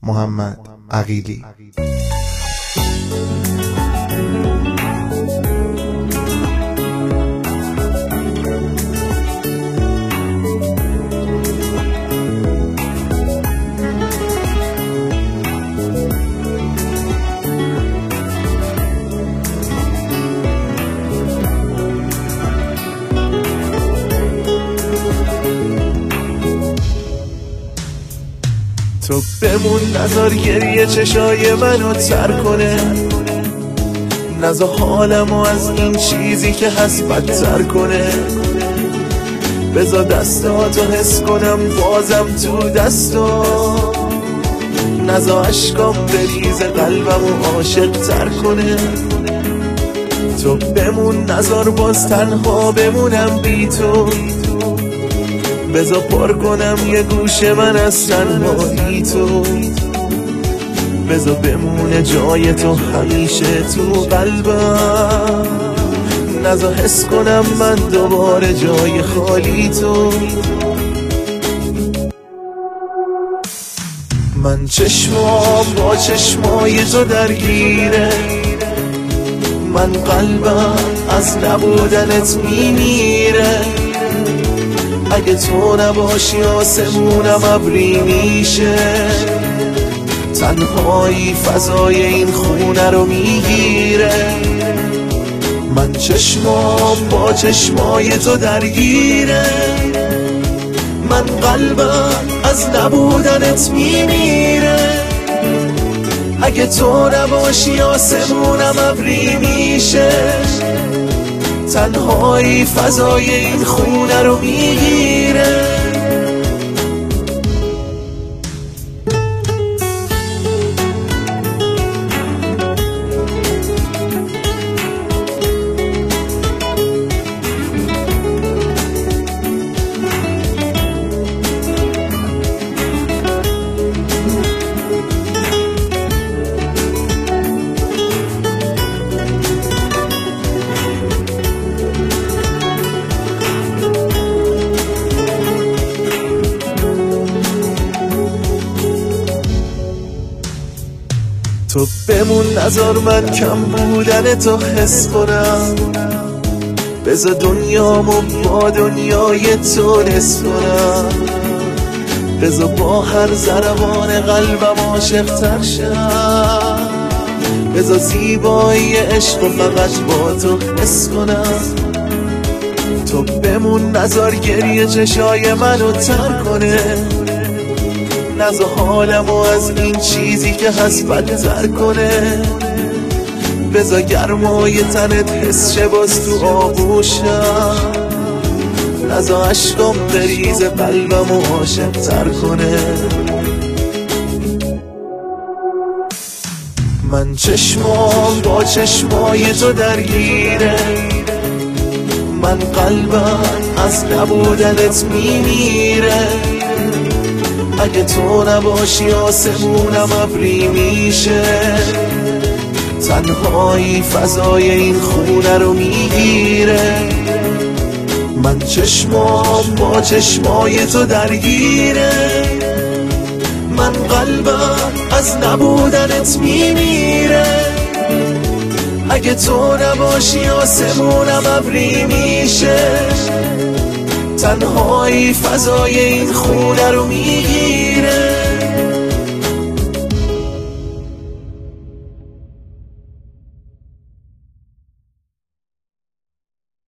محمد عقیلی. تو بمون، نذار گریه چشای منو تر کنه، نذار حالمو از این چیزی که هست بدتر کنه. بذار دستاتو حس کنم بازم تو دستا، نذار عشقام بریز قلبمو عاشق تر کنه. تو بمون، نذار باز تنها بمونم بی تو، بذار پر کنم یه گوشه من از تنهایی تو، بذار بمونه جای تو همیشه تو قلبم، نذار حس کنم من دوباره جای خالی تو. من چشمام با چشمای تو درگیره، من قلبم از نبودنت میمیره. اگه تو نباشی آسمونم ابری میشه، تنهایی فضای این خونه رو میگیره. من چشمام با چشمای تو درگیره، من قلبم از نبودنت میمیره. اگه تو نباشی آسمونم ابری میشه، تنهایی فضای این خونه رو میگیره. تو بمون، نذار من کم بودن تو حس کنم، بذار دنیامو با دنیای تو نصف کنم، بذار با هر ضربان قلبم عاشق تر شم، بذار زیبایی عشق و فقط با تو حس کنم. تو بمون، نذار گریه چشای منو تر کنه، نذار حالمو از این چیزی که هست بدتر کنه. بذار گرمای تنت حس شه باز تو آغوشم، نذار عشقام بریز قلبمو عاشق تر کنه. من چشمام با چشمای تو درگیره، من قلبم از نبودنت میمیره. اگه تو نباشی آسمونم ابری میشه، تنهایی فضای این خونه رو میگیره. من چشمام با چشمای تو درگیره، من قلبم از نبودنت میمیره. اگه تو نباشی آسمونم ابری میشه، تنهایی فضای این خونه رو میگیره.